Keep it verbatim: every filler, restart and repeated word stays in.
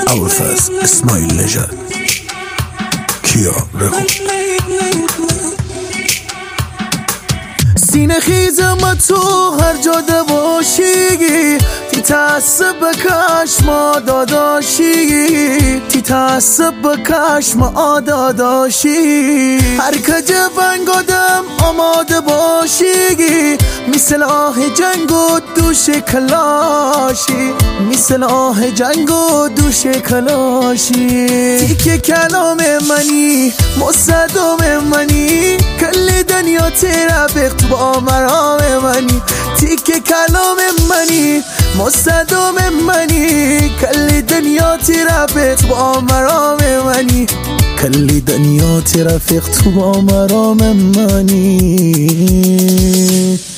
ابوالفضل اسماعیل نژاد کیا رکورد. سینه خیزم تو هر جاده باشی، تی تعصب بکش ما داداشی، تی تعصب بکش ما داداشی. هر کج بنگ آدم آماده باشی، مثل آه جنگ و دوش کلاشی، مثل آه جنگ و دوش کلاشی. تی که کلام منی مصدوم منی، کل دنیا تیرا بخت با مرام منی. تی که کلام منی مصدوم منی، کل دنیا تیرا بخت با مرام منی، کل دنیا تیرا بخت با مرام منی.